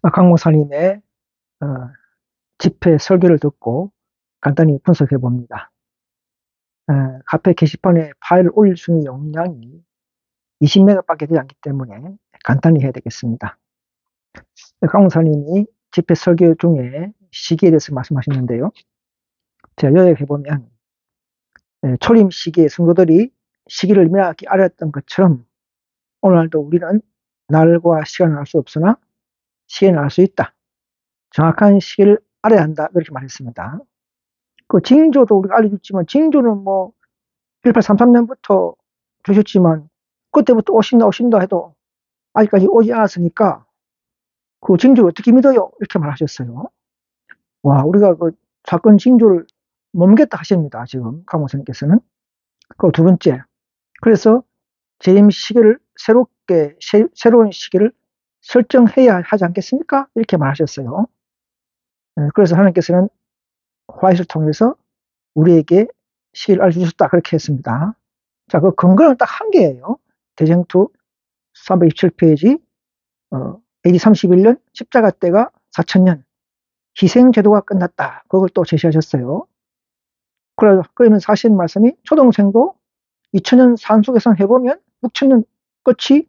강 목사님의 집회 설교를 듣고 간단히 분석해 봅니다. 카페 게시판에 파일을 올릴 수 있는 용량이 20메가밖에 되지 않기 때문에 간단히 해야 되겠습니다. 강 목사님이 집회 설교 중에 시기에 대해서 말씀하셨는데요. 제가 요약해 보면 초림 시기에 성도들이 시기를 명확히 알았던 것처럼 오늘날도 우리는 날과 시간을 알 수 없으나 시간을 알 수 있다. 정확한 시기를 알아야 한다. 이렇게 말했습니다. 그 징조도 우리가 알려줬지만, 징조는 뭐 1833년부터 주셨지만 그때부터 오신다 해도 아직까지 오지 않았으니까 그 징조를 어떻게 믿어요? 이렇게 말하셨어요. 와, 우리가 그 사건 징조를 못 믿겠다 하십니다. 지금 강 목사님께서는. 그 두 번째, 그래서 재임 시기를 새로운 시기를 설정해야 하지 않겠습니까? 이렇게 말하셨어요. 그래서 하나님께서는 화이트를 통해서 우리에게 시기를 알려주셨다. 그렇게 했습니다. 자, 그 근거는 딱 한 개예요. 대쟁투 327페이지, AD 31년 십자가 때가 4000년, 희생제도가 끝났다. 그걸 또 제시하셨어요. 그러면서 하신 말씀이 초동생도 2000년 산수계산 해보면 6000년 끝이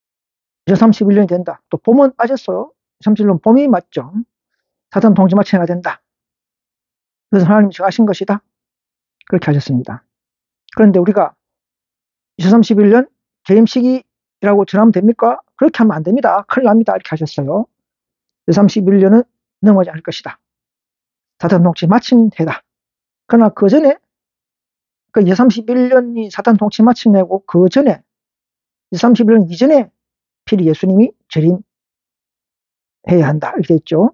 2031년이 된다. 또 봄은 빠졌어요. 2031년 봄이 맞죠. 사단 동지 마치가 된다. 그래서 하나님이 정하신 것이다. 그렇게 하셨습니다. 그런데 우리가 2031년 재임 시기라고 전하면 됩니까? 그렇게 하면 안 됩니다. 큰일 납니다. 이렇게 하셨어요. 2031년은 넘어가지 않을 것이다. 사단 통치 마친 해다. 그러나 그 전에, 그 2031년이 사단 통치 마친 해고 그 전에, 2031년 이전에 필히 예수님이 재림해야 한다. 이렇게 했죠.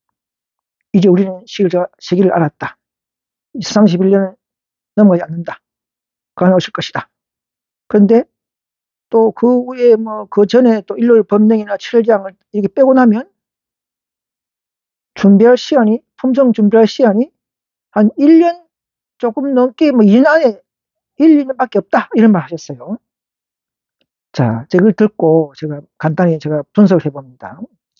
이제 우리는 시기를 알았다. 2031년은 넘어가지 않는다. 그 안에 오실 것이다. 그런데 또 그 후에 그 전에 또 일요일 법령이나 7장을 이렇게 빼고 나면 품종 준비할 시간이 한 1년 조금 넘게 2년 안에 1, 2년밖에 없다. 이런 말 하셨어요. 자, 이걸 듣고 제가 간단히 분석을 해봅니다.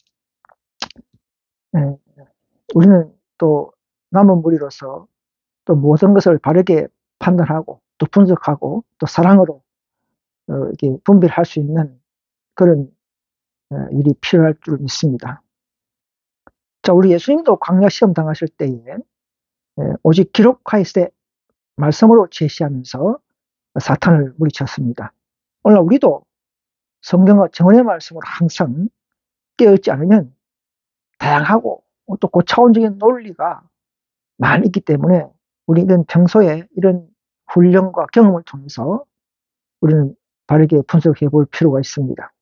우리는 또 남은 무리로서 또 모든 것을 바르게 판단하고 또 분석하고 또 사랑으로 이렇게 분별할 수 있는 그런 일이 필요할 줄 믿습니다. 자, 우리 예수님도 광야 시험 당하실 때에 오직 기록하였을 때 말씀으로 제시하면서 사탄을 물리쳤습니다. 오늘 우리도 성경과 정언의 말씀으로 항상 깨어있지 않으면 다양하고 또 고차원적인 논리가 많이 있기 때문에 우리는 평소에 이런 훈련과 경험을 통해서 우리는 바르게 분석해 볼 필요가 있습니다.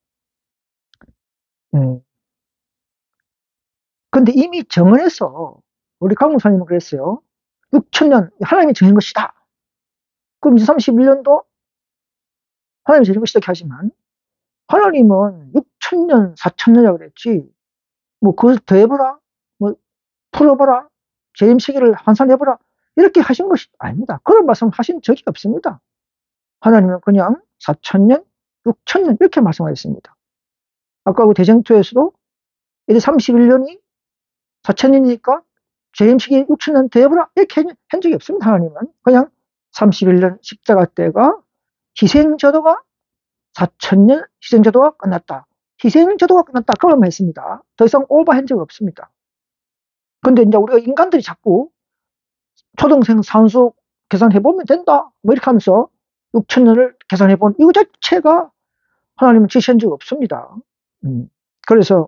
근데 이미 정언에서 우리 강 목사님은 그랬어요. 6000년 하나님이 정한 것이다. 그럼 2031년도 하나님이 정한 것이다 하지만 하나님은 6000년, 4000년이라고 그랬지 그걸 더해보라, 풀어보라, 재임 시기를 환산해보라 이렇게 하신 것이 아닙니다. 그런 말씀 하신 적이 없습니다. 하나님은 그냥 4000년, 6000년 이렇게 말씀하셨습니다. 아까 그 대쟁투에서도 이제 31년이 4000년이니까 재임 시기 6000년 더해보라 이렇게 한 적이 없습니다. 하나님은 그냥 31년 십자가 때가 희생제도가 4000년 희생제도가 끝났다. 희생제도가 끝났다. 그런 했습니다. 더 이상 오버한 적이 없습니다. 근데 이제 우리가 인간들이 자꾸 초등생 산수 계산해보면 된다. 이렇게 하면서 6000년을 계산해본 이거 자체가 하나님은 지시한 적이 없습니다. 그래서,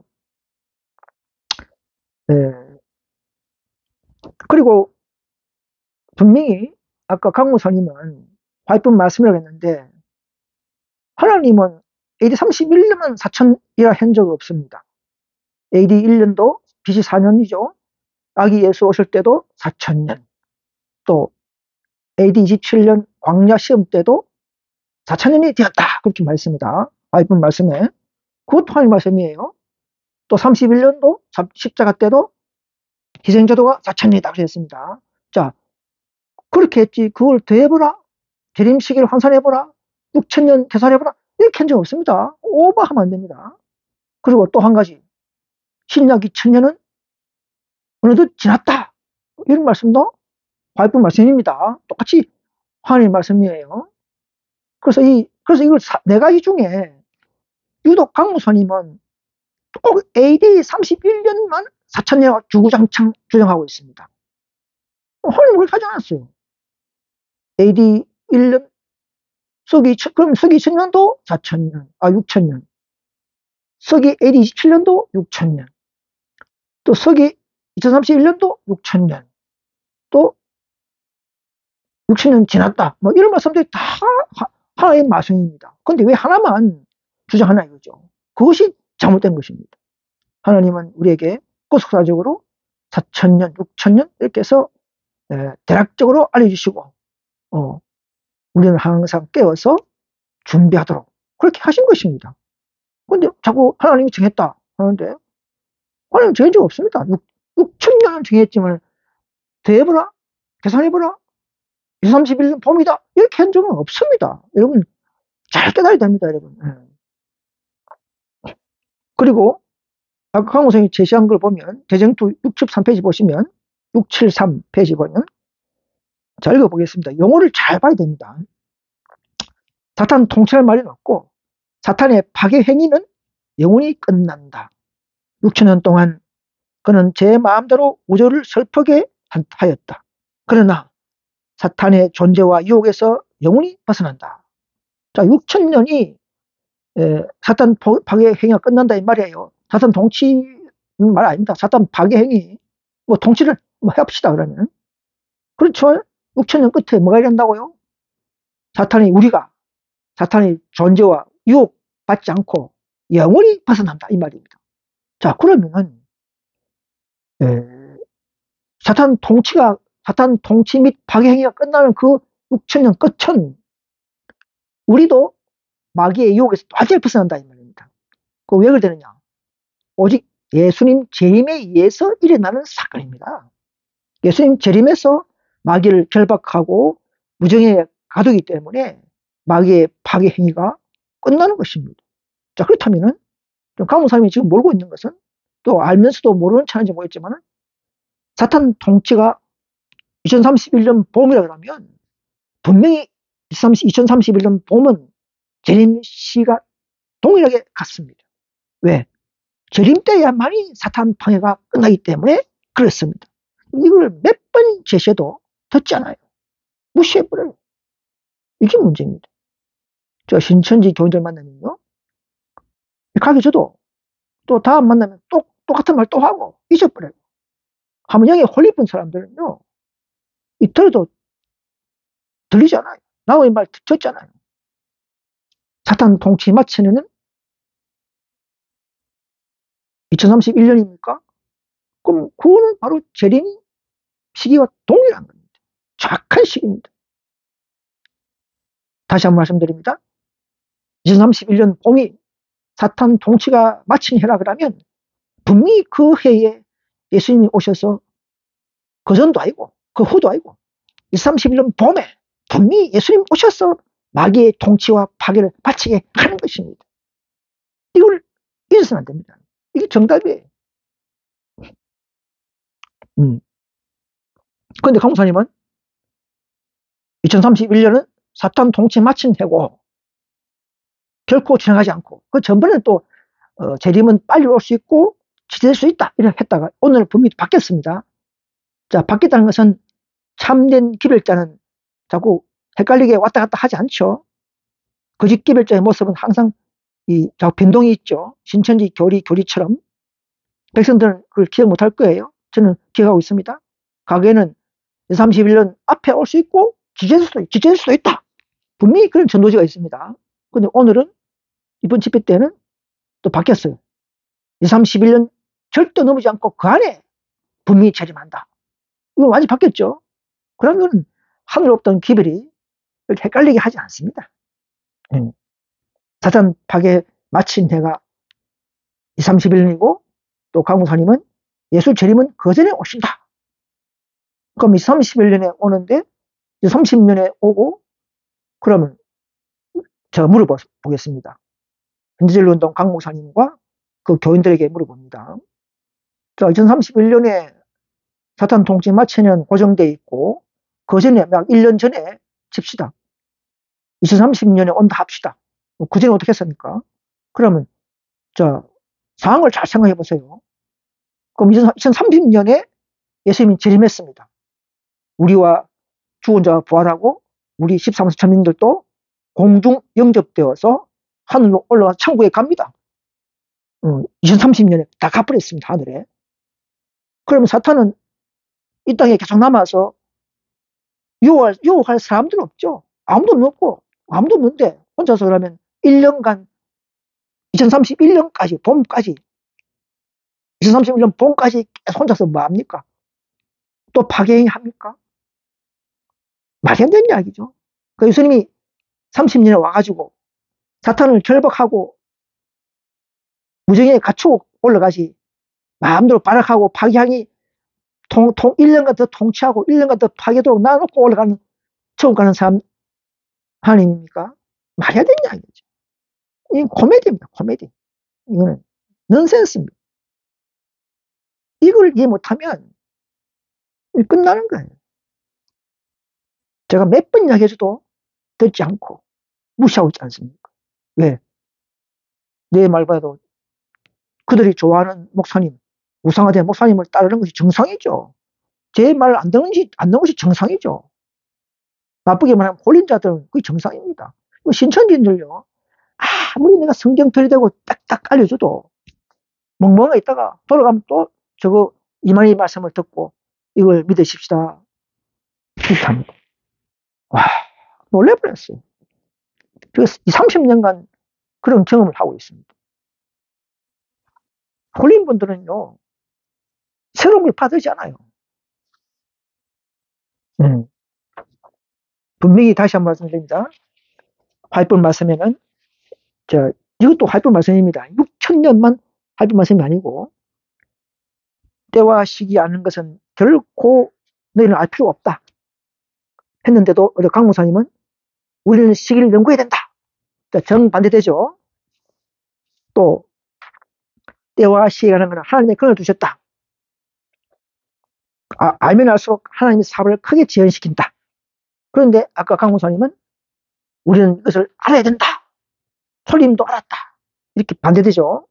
그리고 분명히 아까 강 목사님은 화이쁜 말씀이라고 했는데 하나님은 AD 31년은 4000이라 한 적이 없습니다. AD 1년도 BC 4년이죠. 아기 예수 오실 때도 4000년. 또 AD 27년 광야 시험 때도 4000년이 되었다. 그렇게 말했습니다. 화이쁜 말씀에. 그것도 하나님 말씀이에요. 또 31년도 십자가 때도 희생제도가 4000년이다. 그랬습니다. 자, 그렇게 했지. 그걸 더해보라. 재림 시기를 환산해보라. 6000년 계산해보라. 이렇게 한 적 없습니다. 오버하면 안 됩니다. 그리고 또 한 가지. 신약 2000년은 어느덧 지났다. 이런 말씀도 화이프 말씀입니다. 똑같이 하나님 말씀이에요. 그래서 이걸 네 가지 중에 유독 강무사님은 꼭 AD 31년만 4000년 주구장창 주장하고 있습니다. 하나님 그렇게 하지 않았어요. AD 1년, 그럼 서기 2000년도 6000년. 서기 AD 27년도 6000년. 또 서기 2031년도 6000년. 또 60년 지났다. 뭐 이런 말씀들이 다 하나의 말씀입니다. 근데 왜 하나만 주장하나 이거죠. 그것이 잘못된 것입니다. 하나님은 우리에게 구속사적으로 4000년, 6000년 이렇게 해서 대략적으로 알려주시고 우리는 항상 깨어서 준비하도록 그렇게 하신 것입니다. 근데 자꾸 하나님이 정했다 하는데 하나님 정한 적 없습니다. 6000년을 정했지만 대해보라, 계산해보라, 31년 봄이다 이렇게 한 적은 없습니다. 여러분 잘 깨달아야 됩니다. 여러분. 그리고 아까 강호 선생님이 제시한 걸 보면 대정투 63페이지 보시면 673페이지 보면 자 읽어보겠습니다. 용어를 잘 봐야 됩니다. 사탄 통치할 말이 없고 사탄의 파괴 행위는 영원히 끝난다. 6000년 동안 그는 제 마음대로 우주를 슬프게 하였다. 그러나 사탄의 존재와 유혹에서 영원히 벗어난다. 자, 6000년이 사탄 파괴 행위가 끝난다 이 말이에요. 사탄 통치 말 아닙니다. 사탄 파괴 행위 뭐 통치를 뭐 해봅시다 그러면 그렇죠. 6000년 끝에 뭐가 일어난다고요? 사탄의 존재와 유혹받지 않고 영원히 벗어난다 이 말입니다. 자, 그러면은 사탄 통치 및 파괴 행위가 끝나는 그 6000년 끝은 우리도 마귀의 유혹에서 완전히 벗어난다 이 말입니다. 그 왜 그러느냐? 오직 예수님 재림에 의해서 일어나는 사건입니다. 예수님 재림에서 마귀를 결박하고 무정에 가두기 때문에 마귀의 파괴 행위가 끝나는 것입니다. 자, 그렇다면은 강무사님이 지금 모르고 있는 것은 또 알면서도 모르는 차인지 모르겠지만 사탄 통치가 2031년 봄이라 그러면 분명히 2031년 봄은 재림 시가 동일하게 같습니다. 왜? 재림 때야만이 사탄 방해가 끝나기 때문에 그렇습니다. 이걸 몇 번 제시해도 듣지 않아요. 무시해버려요. 이게 문제입니다. 저 신천지 교인들 만나면요. 가기 저도 또 다음 만나면 똑같은 말 또 하고 잊어버려요. 함영에 홀리분 사람들은요. 들어도 들리지 않아요. 나의 말 듣잖아요. 사탄 통치 마치는 2031년입니까? 그럼 그거는 바로 재림 시기와 동일한 겁니다. 정확한 시기입니다. 다시 한번 말씀드립니다. 2031년 봄이 사탄 통치가 마친 해라 그러면 분명히 그 해에 예수님이 오셔서 그 전도 아니고 그 후도 아니고 2031년 봄에 분명히 예수님 오셔서 마귀의 통치와 파괴를 마치게 하는 것입니다. 이걸 잊어서는 안 됩니다. 이게 정답이에요. 그런데 강목사님은 2031년은 사탄 통치 마친 해고 결코 지나가지 않고 그 전번에는 또 재림은 빨리 올 수 있고 지체될 수 있다 이렇게 했다가 오늘 분명히 바뀌었습니다. 자, 바뀌었다는 것은 참된 기별자는 자꾸 헷갈리게 왔다 갔다 하지 않죠. 거짓 기별자의 모습은 항상 변동이 있죠. 신천지 교리처럼 백성들은 그걸 기억 못할 거예요. 저는 기억하고 있습니다. 과거에는 31년 앞에 올 수 있고 지체될 수도 있다. 분명히 그런 전도지가 있습니다. 근데 오늘은 이번 집회 때는 또 바뀌었어요. 31년 절대 넘지 않고 그 안에 분명히 재림한다. 이거 완전히 바뀌었죠. 그러면 하늘 없던 기별이 이렇게 헷갈리게 하지 않습니다. 사탄 파괴 마친 해가 31년이고 또 강무사님은 예수 재림은 그 전에 오신다. 그럼 31년에 오는데 30년에 오고 그러면 제가 물어보겠습니다. 현지전도운동 강목사님과 그 교인들에게 물어봅니다. 자, 2031년에 사탄 통치 마치는 고정돼 있고, 그 전에, 약 1년 전에 칩시다. 2030년에 온다 합시다. 그 전에 어떻게 했습니까? 그러면, 자, 상황을 잘 생각해 보세요. 그럼 2030년에 예수님이 재림했습니다. 우리와 죽은 자가 부활하고, 우리 13세 천민들도 공중 영접되어서 하늘로 올라가 천국에 갑니다. 2030년에 다 가버렸습니다, 하늘에. 그러면 사탄은 이 땅에 계속 남아서 유혹할 사람들은 없죠. 아무도 없고, 아무도 없는데, 혼자서 그러면 1년간, 2031년까지, 봄까지, 2031년 봄까지 계속 혼자서 뭐 합니까? 또 파괴행위 합니까? 말이 안 되는 이야기죠. 그 예수님이 30년에 와가지고 사탄을 결박하고 무정에 갖추고 올라가시, 마음대로 발악하고 파괴행위 1년간 더 통치하고 1년간 더 파괴도록 놔놓고 올라가는, 천국 가는 사람 하나님입니까? 말이 안 되는 이야기죠. 이건 코미디입니다, 코미디. 이거는 넌센스입니다. 이걸 이해 못하면 끝나는 거예요. 제가 몇 번 이야기해줘도 듣지 않고 무시하고 있지 않습니까? 왜? 내 말봐도 그들이 좋아하는 목사님, 우상화된 목사님을 따르는 것이 정상이죠. 제 말 안 듣는 것이 정상이죠. 나쁘게 말하면 홀린 자들은 그게 정상입니다. 신천지들요, 아무리 내가 성경 들이대고 딱딱 알려줘도 멍멍하게 있다가 돌아가면 또 저거 이만희 말씀을 듣고 이걸 믿으십시다. 이렇게 합니다. 와, 놀래버렸어요. 그래서 30년간 그런 경험을 하고 있습니다. 홀린 분들은요, 새로운 걸 받으지 않아요. 분명히 다시 한번 말씀드립니다. 화이트 말씀에는, 이것도 화이트 말씀입니다. 6,000년만 화이트 말씀이 아니고, 때와 시기 아는 것은 결코 너희는 알 필요 없다 했는데도 어제 강 목사님은 우리는 시기를 연구해야 된다. 정반대되죠. 또 때와 시기라는 것은 하나님의 권을 두셨다. 알면 알수록 하나님의 사업을 크게 지연시킨다. 그런데 아까 강 목사님은 우리는 이것을 알아야 된다. 솔님도 알았다. 이렇게 반대되죠.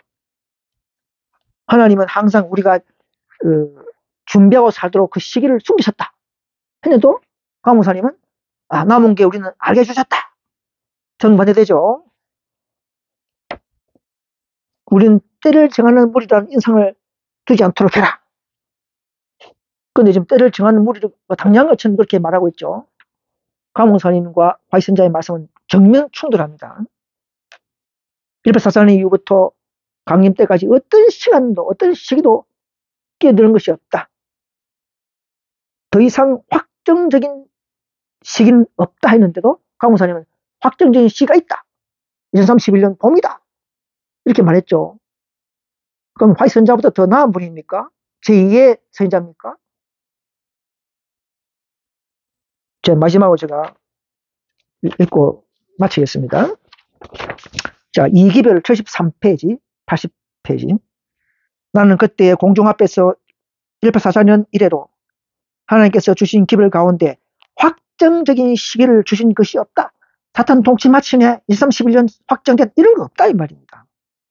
하나님은 항상 우리가 준비하고 살도록 그 시기를 숨기셨다 했는데도 강 목사님은 남은 게 우리는 알게 해주셨다. 정반대되죠. 우리는 때를 정하는 무리라는 인상을 두지 않도록 해라. 그런데 지금 때를 정하는 무리를 당연한 것처럼 그렇게 말하고 있죠. 강 목사님과 화이선자의 말씀은 정면 충돌합니다. 1844년 이후부터 강림 때까지 어떤 시간도 어떤 시기도 끼어드는 것이 없다. 더 이상 확정적인 시기는 없다 했는데도 강 목사님은 확정적인 시기가 있다. 2031년 봄이다. 이렇게 말했죠. 그럼 화이트 선자보다 더 나은 분입니까? 제2의 선자입니까? 마지막으로 제가 읽고 마치겠습니다. 자, 이기별 73페이지, 80페이지. 나는 그때 공중 앞에서 1844년 이래로 하나님께서 주신 기별 가운데 확정적인 시기를 주신 것이 없다. 사탄 통치 마침에 2031년 확정된 이런 거 없다 이 말입니다.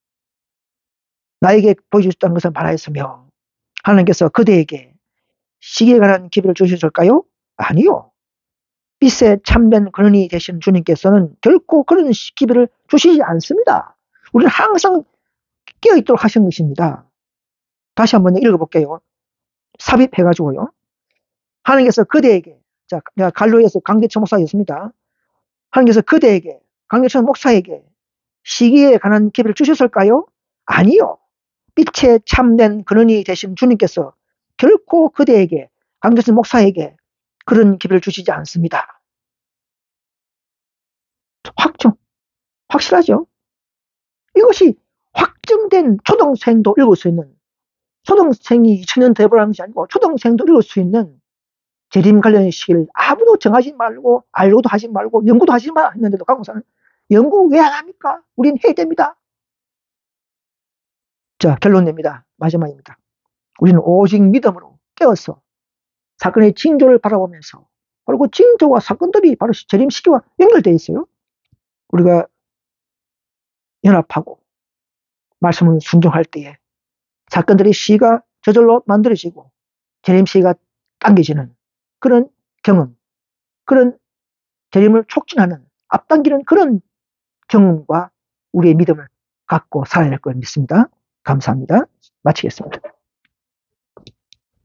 나에게 보여주셨다는 것을 말하였으며 하나님께서 그대에게 시기에 관한 기별을 주셨을까요? 아니요. 빛에 참된 근원이 되신 주님께서는 결코 그런 기별을 주시지 않습니다. 우리는 항상 깨어있도록 하신 것입니다. 다시 한번 읽어볼게요. 삽입해가지고요. 하나님께서 그대에게, 내가 갈로에서 강대천 목사였습니다. 하나님께서 그대에게, 강대천 목사에게 시기에 관한 기별을 주셨을까요? 아니요. 빛에 참된 근원이 되신 주님께서 결코 그대에게, 강대천 목사에게 그런 기별을 주시지 않습니다. 확실하죠? 이것이 확정된 초등생도 읽을 수 있는, 초등생이 2000년 더 해보라는 것이 아니고 초등생도 읽을 수 있는 재림 관련의 시기를 아무도 정하지 말고 알고도 하지 말고 연구도 하지 마 했는데도 강목사는 연구 왜 안 합니까? 우린 해야 됩니다. 자, 결론 냅니다. 마지막입니다. 우리는 오직 믿음으로 깨어서 사건의 징조를 바라보면서 바로 그 징조와 사건들이 바로 재림시기와 연결되어 있어요. 우리가 연합하고 말씀을 순종할 때에 사건들의 시가 저절로 만들어지고 재림시가 당겨지는 그런 경험, 그런 재림을 촉진하는 앞당기는 그런 경험과 우리의 믿음을 갖고 살아야 할 걸 믿습니다. 감사합니다. 마치겠습니다.